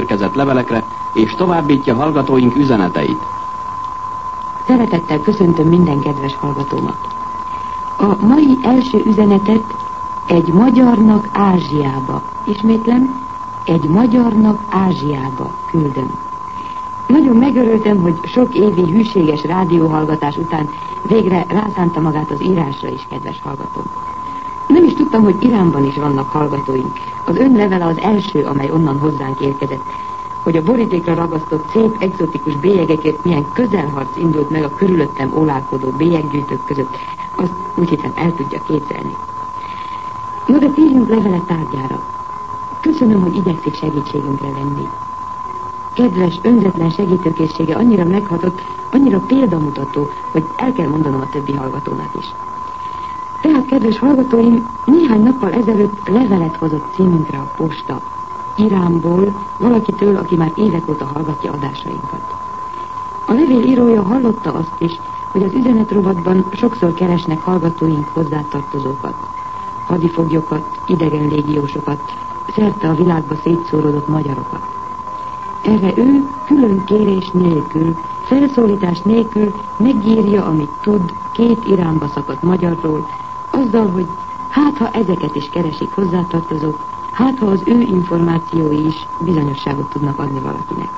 érkezett levelekre, és továbbítja hallgatóink üzeneteit. Szeretettel köszöntöm minden kedves hallgatómat. A mai első üzenetet egy magyarnak Ázsiába, ismétlem, egy magyarnak Ázsiába küldöm. Nagyon megörültem, hogy sok évi hűséges rádióhallgatás után végre rászánta magát az írásra is, kedves hallgatóm. Nem is tudtam, hogy Iránban is vannak hallgatóink. Az ön levele az első, amely onnan hozzánk érkezett. Hogy a borítékra ragasztott szép, egzotikus bélyegekért milyen közelharc indult meg a körülöttem ólálkodó bélyeggyűjtők között, azt úgy hiszem el tudja képzelni. No, de térjünk levele tárgyára. Köszönöm, hogy igyekszik segítségünkre lenni. Kedves, önzetlen segítőkészsége annyira meghatott, annyira példamutató, hogy el kell mondanom a többi hallgatónak is. Tehát, kedves hallgatóim, néhány nappal ezelőtt levelet hozott címünkre a posta. Iránból, valakitől, aki már évek óta hallgatja adásainkat. A levél írója hallotta azt is, hogy az üzenetrovatban sokszor keresnek hallgatóink hozzátartozókat, hadifoglyokat, idegen légiósokat, szerte a világba szétszóródott magyarokat. Erre ő külön kérés nélkül, felszólítás nélkül megírja, amit tud 2 Iránba szakadt magyarról, azzal, hogy hát ha ezeket is keresik hozzátartozók, hát ha az ő információi is bizonyosságot tudnak adni valakinek.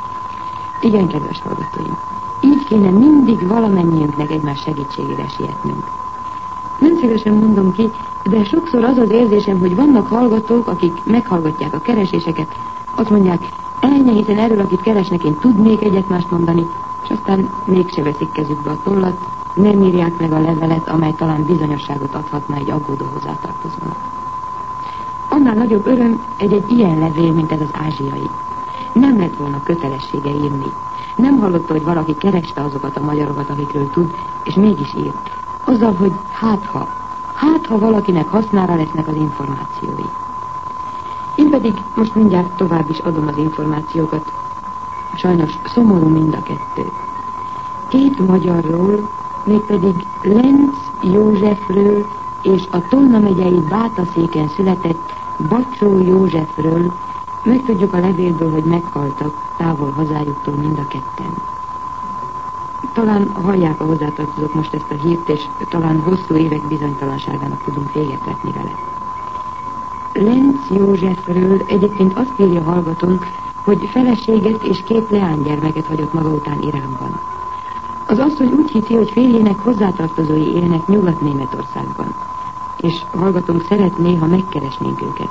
Igen, kedves hallgatóim, így kéne mindig valamennyiünknek egymás segítségére sietnünk. Nem szívesen mondom ki, de sokszor az az érzésem, hogy vannak hallgatók, akik meghallgatják a kereséseket, azt mondják, ennyi, hiszen erről, akit keresnek, én tudnék egyet-mást mondani, és aztán mégse veszik kezükbe a tollat, nem írják meg a levelet, amely talán bizonyosságot adhatna egy aggódó hozzátartozónak. Annál nagyobb öröm egy ilyen levél, mint ez az ázsiai. Nem lett volna kötelessége írni. Nem hallotta, hogy valaki kereste azokat a magyarokat, akikről tud, és mégis írt. Azzal, hogy hát ha valakinek hasznára lesznek az információi. Én pedig most mindjárt tovább is adom az információkat. Sajnos szomorú mind a kettő. 2 magyarról, mégpedig Lenz Józsefről és a Tolna megyei Bátaszéken született Bacsó Józsefről megtudjuk a levélből, hogy meghaltak távol hazájuktól mind a ketten. Talán hallják a hozzátartozók most ezt a hírt, és talán hosszú évek bizonytalanságának tudunk véget vetni vele. Lenz Józsefről egyébként azt írja hallgatónk, hogy feleséget és 2 leánygyermeket hagyott maga után Iránban. Az asszony úgy hiszi, hogy férjének hozzátartozói élnek Nyugat-Németországban, és hallgatónk szeretné, ha megkeresnénk őket.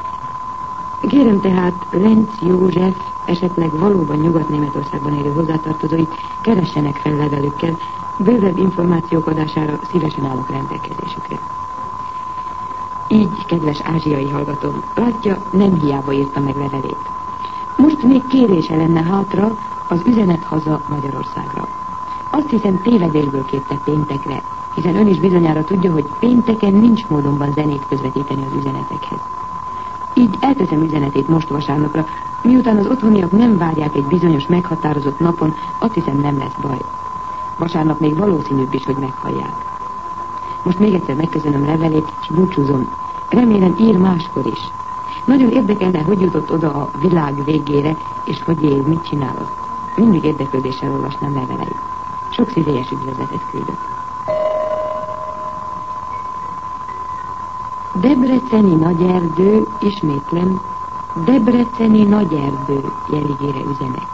Kérem tehát Lenz József esetleg valóban Nyugat-Németországban élő hozzátartozóit keressenek fel levelükkel, bővebb információk adására szívesen állok rendelkezésükre. Így, kedves ázsiai hallgatóm, látja, nem hiába írta meg levelét. Most még kérése lenne hátra az üzenet haza Magyarországra. Azt hiszem tévedésből kérte péntekre, hiszen ön is bizonyára tudja, hogy pénteken nincs módonban zenét közvetíteni az üzenetekhez. Így elteszem üzenetét most vasárnapra, miután az otthoniak nem várják egy bizonyos meghatározott napon, azt hiszem nem lesz baj. Vasárnap még valószínűbb is, hogy meghallják. Most még egyszer megköszönöm levelét, és búcsúzom. Remélem ír máskor is. Nagyon érdekelne, hogy jutott oda a világ végére, és hogy él, mit csinál ott. Mindig érdeklődéssel olvasnám leveleit. Sok szívélyes üdvözletet küldök. Debreceni Nagyerdő, ismétlem, Debreceni Nagyerdő jeligére üzenek.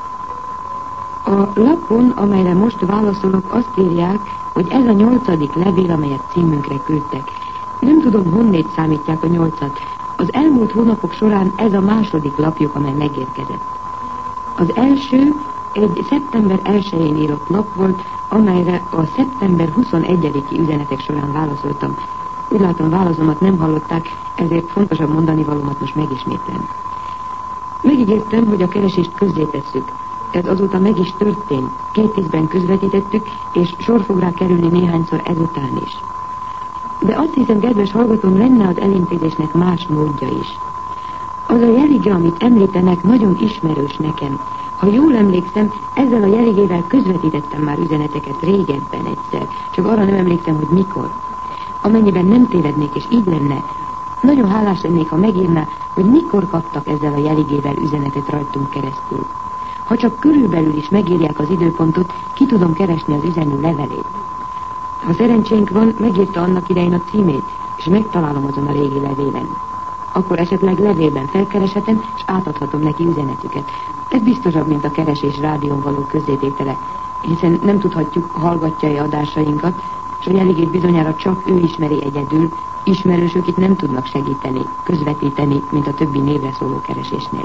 A lapon, amelyre most válaszolok, azt írják, hogy ez a 8. levél, amelyet címünkre küldtek. Nem tudom, honnét számítják a 8-at. Az elmúlt hónapok során ez a 2. lapjuk, amely megérkezett. Az első egy szeptember 1-én írott nap volt, amelyre a szeptember 21-i üzenetek során válaszoltam. Úgy látom, válaszomat nem hallották, ezért fontosabb mondani valómat most megismétlem. Megígértem, hogy a keresést közzétesszük. Ez azóta meg is történt. 2 ízben közvetítettük, és sor fog rá kerülni néhányszor ezután is. De azt hiszem, kedves hallgatóm, lenne az elintézésnek más módja is. Az a jelige, amit említenek, nagyon ismerős nekem. Ha jól emlékszem, ezzel a jeligével közvetítettem már üzeneteket régebben egyszer, csak arra nem emlékszem, hogy mikor. Amennyiben nem tévednék, és így lenne, Nagyon hálás lennék, ha megírná, hogy mikor kaptak ezzel a jeligével üzenetet rajtunk keresztül. Ha csak körülbelül is megírják az időpontot, ki tudom keresni az üzenő levelét. Ha szerencsénk van, megírta annak idején a címét, és megtalálom azon a régi levélen. Akkor esetleg levélben felkereshetem, és átadhatom neki üzenetüket. Ez biztosabb, mint a keresés rádión való közzététele, hiszen nem tudhatjuk, hallgatja-e adásainkat, és a jeligét bizonyára csak ő ismeri egyedül, ismerősök itt nem tudnak segíteni, közvetíteni, mint a többi névre szóló keresésnél.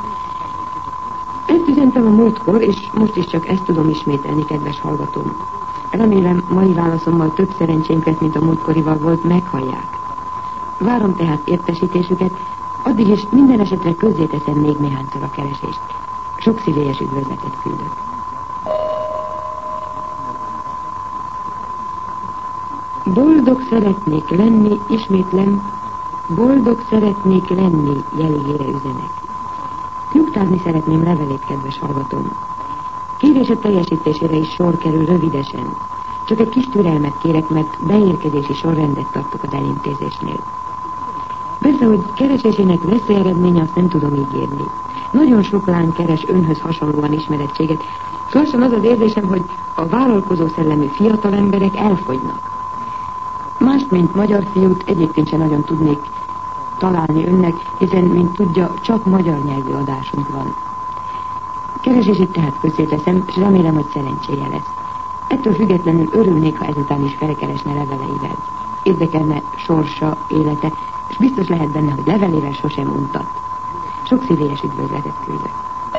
Ezt üzentem a múltkor, és most is csak ezt tudom ismételni, kedves hallgatóm. Remélem, mai válaszommal több szerencsénk lesz, mint a múltkorival volt, meghallják. Várom tehát értesítésüket, addig is minden esetre közzéteszem még néhányszor a keresést. Sok szívélyes üdvözletet küldök. Boldog szeretnék lenni, ismétlem, boldog szeretnék lenni, jeligére üzenek. Nyugtázni szeretném levelét, kedves hallgatóm. Kérése teljesítésére is sor kerül rövidesen. Csak egy kis türelmet kérek, mert beérkezési sorrendet tartok az elintézésnél. Persze, hogy keresésének lesz eredménye, azt nem tudom ígérni. Nagyon sok lány keres önhöz hasonlóan ismerettséget, és lassan az az érzésem, hogy a vállalkozó szellemű fiatal emberek elfogynak. Mást, mint magyar fiút egyébként sem nagyon tudnék találni önnek, hiszen, mint tudja, csak magyar nyelvű adásunk van. Keresését tehát közzéteszem, és remélem, hogy szerencséje lesz. Ettől függetlenül örülnék, ha ezután is felkeresne leveleivel. Érdekelne sorsa, élete, és biztos lehet benne, hogy levelével sosem untat. Sok szívélyes üdvözletet küldök.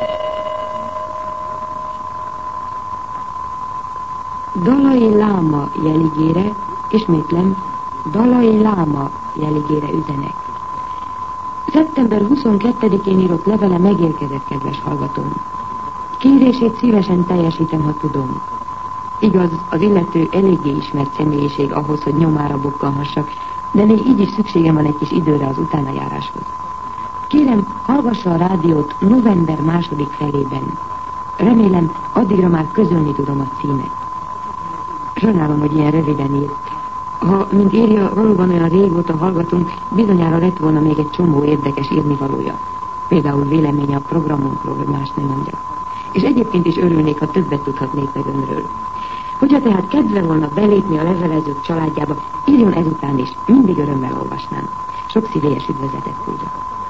Dalai Láma jeligére, ismétlem, Dalai Láma jeligére üzenek. Szeptember 22-én írott levele megérkezett, kedves hallgatóm. Kérését szívesen teljesítem, ha tudom. Igaz, az illető eléggé ismert személyiség ahhoz, hogy nyomára bukkanhassak, de még így is szükségem van egy kis időre az utánajáráshoz. Kérem, hallgassa a rádiót november 2. felében. Remélem, addigra már közölni tudom a címet. Sajnálom, hogy ilyen röviden írt. Ha, mint írja, valóban olyan régóta hallgatunk, bizonyára lett volna még egy csomó érdekes írnivalója. Például véleménye a programunkról, hogy más nem mondjak. És egyébként is örülnék, ha többet tudhatnék meg önről. Hogyha tehát kedve volna belépni a levelezők családjába, írjon ezután is, mindig örömmel olvasnám. Sok szívélyes üdvözletet küldök.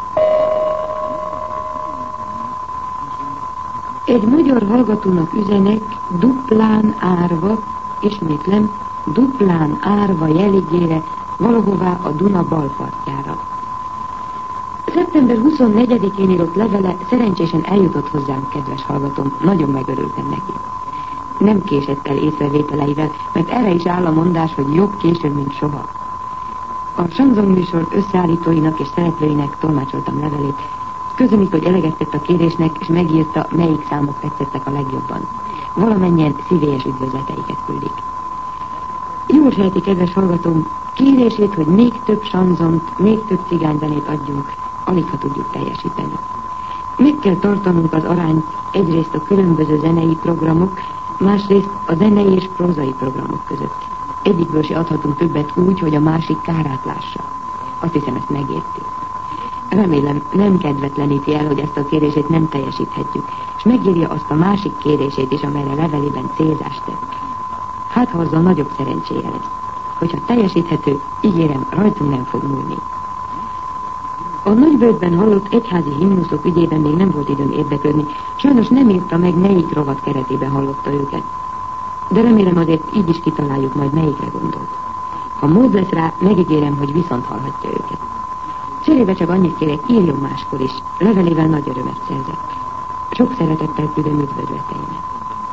Egy magyar hallgatónak üzenek, duplán árva, ismétlem, duplán árva jeligére, valahová a Duna balpartjára. Szeptember 24-én írott levele szerencsésen eljutott hozzám, kedves hallgatóm, nagyon megörültem neki. Nem késett el észrevételeivel, mert erre is áll a mondás, hogy jobb későn, mint soha. A Sanzon műsor összeállítóinak és szereplőinek tolmácsoltam levelét. Köszönjük, hogy eleget tett a kérésnek, és megírta, melyik számok tetszettek a legjobban. Valamennyien szívélyes üdvözleteiket küldik. Jól sejti, kedves hallgatóm, kérését, hogy még több sanzont, még több cigányzenét adjunk, alig ha tudjuk teljesíteni. Meg kell tartanunk az arányt egyrészt a különböző zenei programok, másrészt a zenei és prózai programok között. Egyikből se adhatunk többet úgy, hogy a másik kárát lássa. Azt hiszem, ezt megérti. Remélem, nem kedvetleníti el, hogy ezt a kérését nem teljesíthetjük, és megírja azt a másik kérését is, amelyre levelében célzást tett. Hát, ha azzal nagyobb szerencséje lesz. Hogyha teljesíthető, ígérem, rajtunk nem fog múlni. A Nagybördben hallott egyházi himnuszok ügyében még nem volt időm érdeklődni, sajnos nem írta meg, melyik rovat keretében hallotta őket. De remélem azért így is kitaláljuk majd, melyikre gondolt. Ha mód lesz rá, megígérem, hogy viszont hallhatja őket. Cserébe csak annyit kérek, írjon máskor is, levelével nagy örömet szerzett. Sok szeretettel küldöm üdvözleteimet.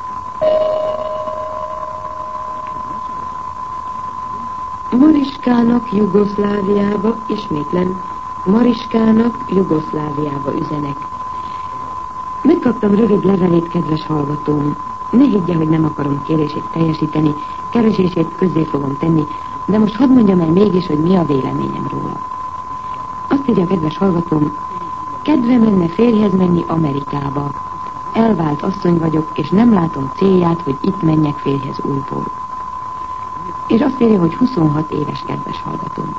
Mariskának Jugoszláviába, ismétlem, Mariskának Jugoszláviába üzenek. Megkaptam rövid levelét, kedves hallgatóm. Ne higgye, hogy nem akarom kérését teljesíteni, keresését közzé fogom tenni, de most hadd mondjam el mégis, hogy mi a véleményem róla. Azt írja, kedves hallgatóm, kedvem lenne férjhez menni Amerikába. Elvált asszony vagyok, és nem látom célját, hogy itt menjek férjhez újból. És azt írja, hogy 26 éves, kedves hallgatóm.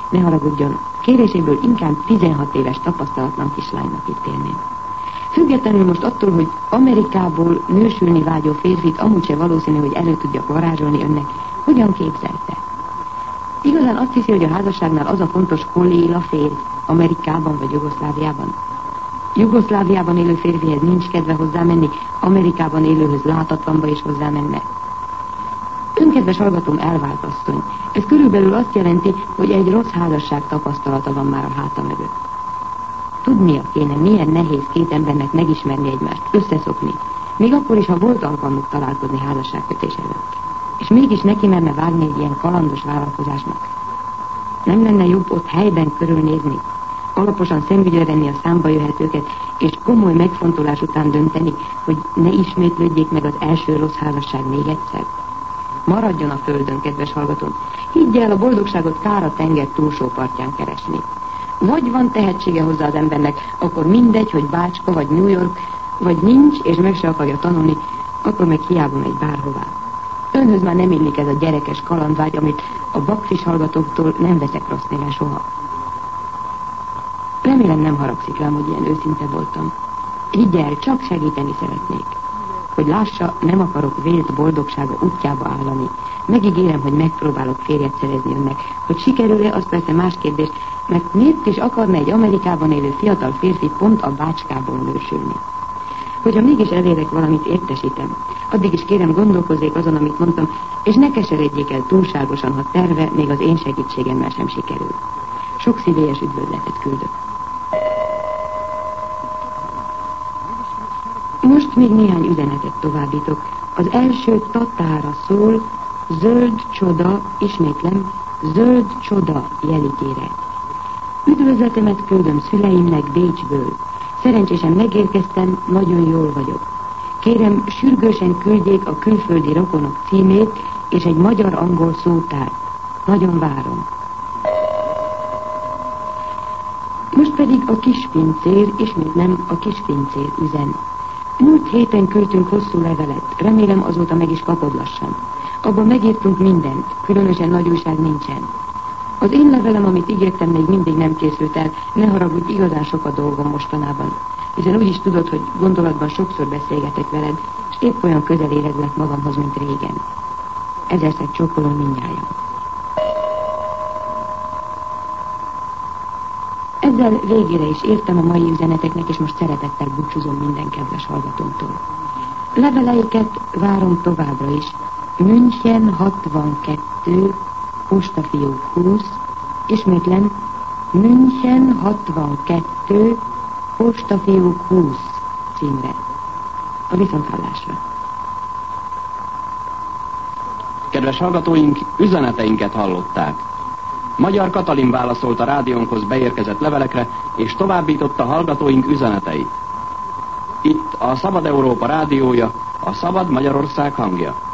Ne haragudjon, kéréséből inkább 16 éves tapasztalatlan kislánynak ítélném. Függetlenül most attól, hogy Amerikából nősülni vágyó férfit amúgy se valószínű, hogy elő tudjak varázsolni önnek, hogyan képzelte? Igazán azt hiszi, hogy a házasságnál az a fontos, hol él a férj, Amerikában vagy Jugoszláviában? Jugoszláviában élő férfihez nincs kedve hozzámenni, Amerikában élőhöz látatlanba is hozzámenne. Önkedves hallgatóm, elvált asszony. Ez körülbelül azt jelenti, hogy egy rossz házasság tapasztalata van már a háta mögött. Tudnia kéne, milyen nehéz két embernek megismerni egymást, összeszokni, még akkor is, ha volt alkalmuk találkozni házasságkötés előtt. És mégis neki merne vágni egy ilyen kalandos vállalkozásnak. Nem lenne jobb ott helyben körülnézni, alaposan szemügyre venni a számba jöhetőket, és komoly megfontolás után dönteni, hogy ne ismétlődjék meg az első rossz házasság még egyszer? Maradjon a földön, kedves hallgatón. Higgy el, a boldogságot kár a tenger túlsó partján keresni. Vagy van tehetsége hozzá az embernek, akkor mindegy, hogy Bácska vagy New York, vagy nincs, és meg se akarja tanulni, akkor meg hiába megy bárhová. Önhöz már nem illik ez a gyerekes kalandvágy, amit a bakfis hallgatóktól nem veszek rossz néven soha. Remélem nem haragszik rám, hogy ilyen őszinte voltam. Higgy el, csak segíteni szeretnék. Hogy lássa, nem akarok vélt boldogsága útjába állani. Megígérem, hogy megpróbálok férjet szerezni önnek. Hogy sikerül-e, az persze más kérdés, mert miért is akarna egy Amerikában élő fiatal férfi pont a Bácskából nősülni? Hogyha mégis elérek valamit, értesítem. Addig is kérem, gondolkozzék azon, amit mondtam, és ne keseredjék el túlságosan, ha terve még az én segítségemmel sem sikerül. Sok szívélyes üdvözletet küldök. Most még néhány üzenetet továbbítok. Az első Tatára szól, zöld csoda, ismétlem, zöld csoda jelitére. Üdvözletemet küldöm szüleimnek Bécsből. Szerencsésen megérkeztem, nagyon jól vagyok. Kérem, sürgősen küldjék a külföldi rokonok címét és egy magyar-angol szótárt. Nagyon várom. Most pedig a kispincér, ismétlem a kispincér üzen. Múlt héten küldtünk hosszú levelet, remélem azóta meg is kapod lassan. Abban megírtunk mindent, különösen nagy újság nincsen. Az én levelem, amit ígértem, még mindig nem készült el, ne haragudj, igazán sok a dolgom mostanában. Hiszen úgy is tudod, hogy gondolatban sokszor beszélgetek veled, és épp olyan közel érezlek magamhoz, mint régen. Ezerszer csókolom mindnyájan. Ezzel végére is értem a mai üzeneteknek, és most szeretettel búcsúzom minden kedves hallgatómtól. Leveleiket várom továbbra is. München 62, postafiók 20, ismétlem, München 62, postafiók 20 címre. A viszonthallásra. Kedves hallgatóink, üzeneteinket hallották. Magyar Katalin válaszolt a rádiónkhoz beérkezett levelekre, és továbbította hallgatóink üzeneteit. Itt a Szabad Európa rádiója, a Szabad Magyarország hangja.